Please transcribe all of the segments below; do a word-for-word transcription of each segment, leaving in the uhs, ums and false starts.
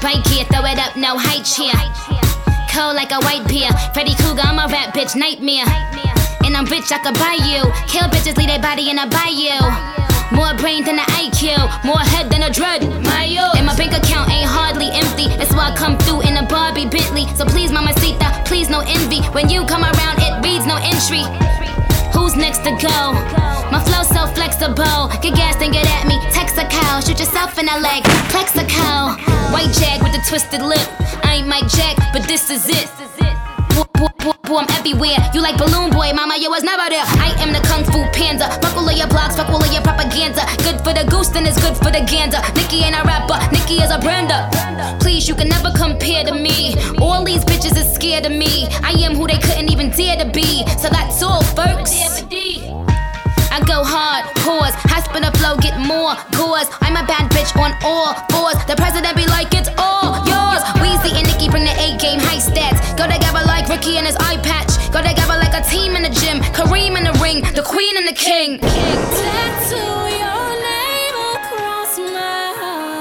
bike here, throw it up, no height cheer. Cold like a white beer. Freddy Krueger, I'm a rap bitch, nightmare. And I'm rich, I could buy you. Kill bitches, leave their body in a bayou. More brain than an I Q, more head than a dread. And my bank account ain't hardly empty. That's why I come through in a Barbie Bentley. So please, mamacita, please no envy. When you come around, it reads no entry. Who's next to go? My flow so flexible. Get gas, then get at me. Text a cow, shoot yourself in the leg. Plex a cow. White jag with a twisted lip. I ain't Mike Jack, but this is it. Boy, boy, boy, boy, I'm everywhere. You like Balloon Boy, mama, you was never there. I am the Kung Fu Panda. Fuck all of your blogs, fuck all of your propaganda. Good for the goose, then it's good for the gander. Nicki ain't a rapper, Nicki is a brander. Please, you can never compare to me. All these bitches is scared of me. I am who they couldn't even dare to be. So that's all, folks. I go hard, pause, high spin a flow, get more gauze. I'm a bad bitch on all fours. The president be like, it's all yours. Weezy and Nicki bring the A-game, high stats. Go together like Ricky and his eye patch. Go together like a team in the gym. Kareem in the ring, the queen and the king. Tattoo your name across my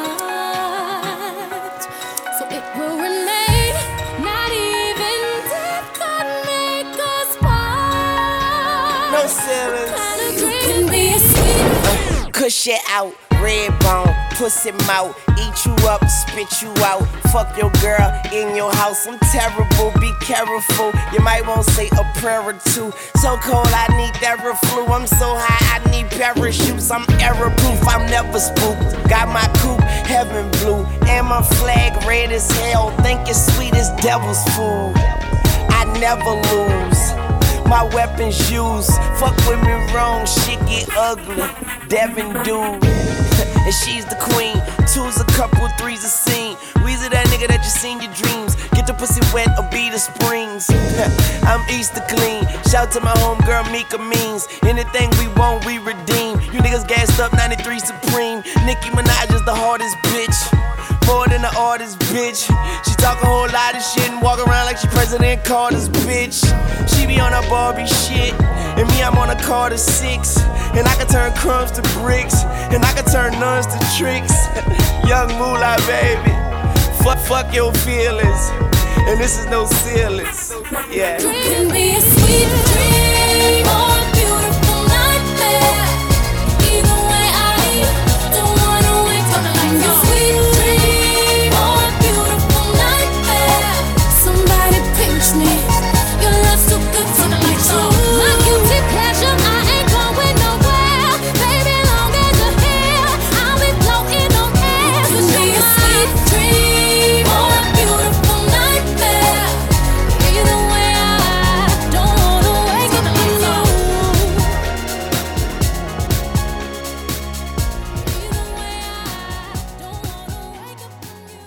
heart, so it will remain. Not even death could make us part. No ceilings. Kush it out, red bone, pussy mouth, eat you up, spit you out. Fuck your girl in your house, I'm terrible, be careful. You might want to say a prayer or two. So cold, I need Theraflu. I'm so high, I need parachutes. I'm error proof, I'm never spooked. Got my coupe, heaven blue, and my flag red as hell. Think it's sweet as devil's food. I never lose. My weapons used. Fuck with me wrong, shit get ugly. Devin dude, and she's the queen. Two's a couple, three's a scene. Weezy that nigga that you seen your dreams. Get the pussy wet or be the springs. I'm Easter clean. Shout to my homegirl Mika Means. Anything we want, we redeem. You niggas gassed up, ninety-three Supreme. Nicki Minaj is the hardest bitch. More than the artist, bitch. She talk a whole lot of shit and walk around like she President Carter's bitch. She be on her Barbie shit, and me, I'm on a Carter six. And I can turn crumbs to bricks, and I can turn nuns to tricks. Young moolah, baby. Fuck, fuck your feelings, and this is no ceilings. Yeah. Dream be a sweet dream.